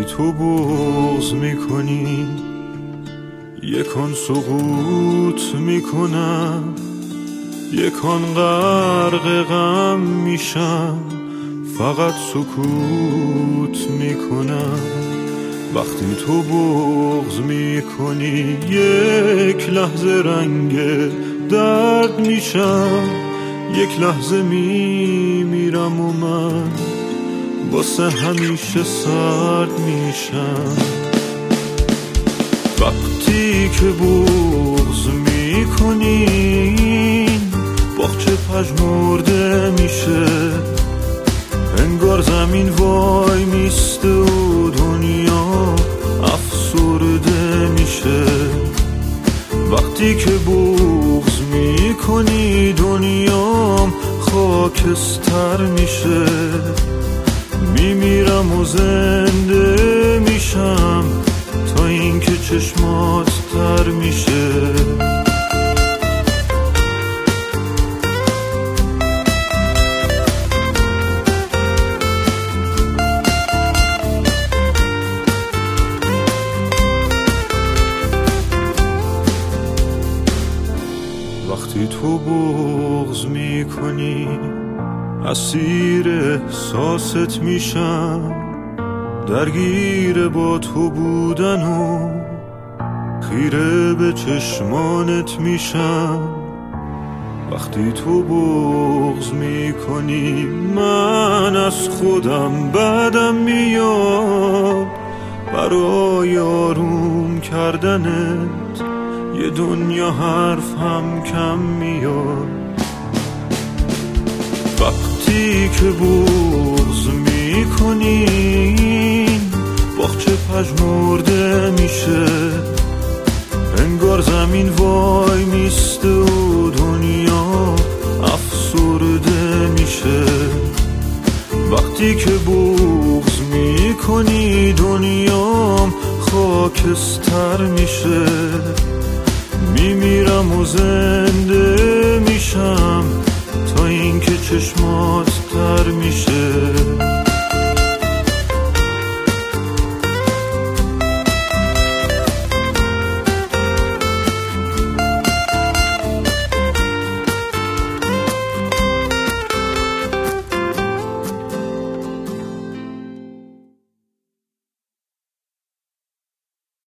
وقتی تو بغض میکنی یکان سقوط میکنم، یکان غرق غم میشم، فقط سکوت میکنم. وقتی تو بغض میکنی یک لحظه رنگ درد میشم، یک لحظه میمیرم و من واسه همیشه سرد میشم. وقتی که بغض میکنی باغچه پژمرده میشه، انگار زمین وای میسته و دنیا افسرده میشه. وقتی که بغض میکنی دنیام خاکستر میشه، میمیرم و زنده میشم تا اینکه چشمات تر میشه. وقتی تو بغض میکنی اسیر احساست میشم، درگیر با تو بودن و خیره به چشمانت میشم. وقتی تو بغض میکنی من از خودم بدم میاد، برای آروم کردنت یه دنیا حرف هم کم میاد. وقتی که بغض میکنی باغچه پژمرده میشه، انگار زمین وای میسته و دنیا